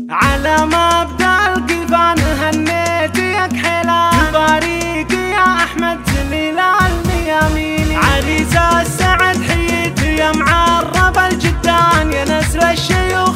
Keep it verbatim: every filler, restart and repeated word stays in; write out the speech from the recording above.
على مبدأ القفان هنيتي يا كحيلة تباريك يا أحمد زليل المياميني عريس السعد حييتي يا معرب الجدان يا نسل الشيوخ